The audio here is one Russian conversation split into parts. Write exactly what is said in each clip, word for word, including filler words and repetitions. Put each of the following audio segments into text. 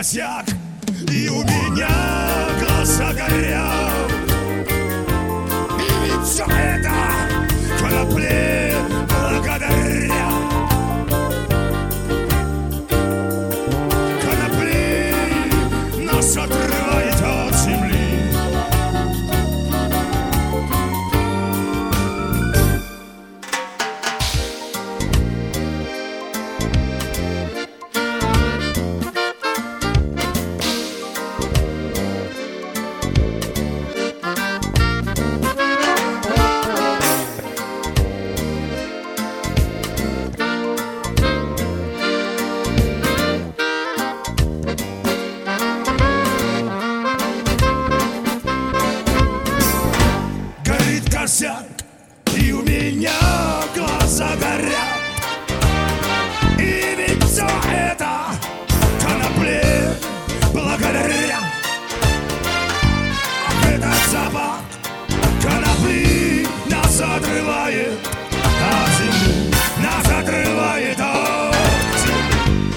косяк, и у меня глаза горят. И ведь все это конопли благодаря. Конопли нас отрывает от земли. И у меня глаза горят. И ведь все это конопли благодаря. Этот запах конопли нас отрывает от земли. Нас отрывает от земли.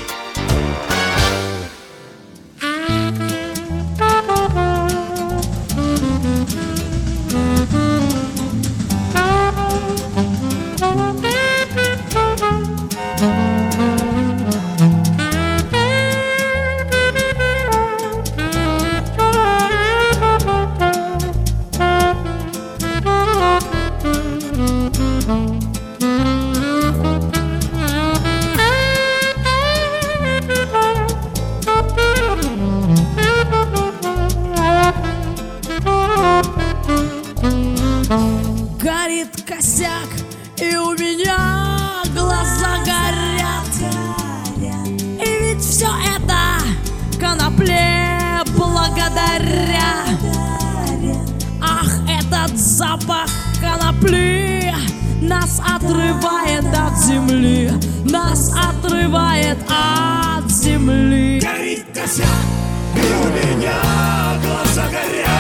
Горит косяк, и у меня глаза горят. И ведь все это конопле благодаря. Ах, этот запах конопли нас отрывает от земли. Нас отрывает от земли. Горит косяк, и у меня глаза горят.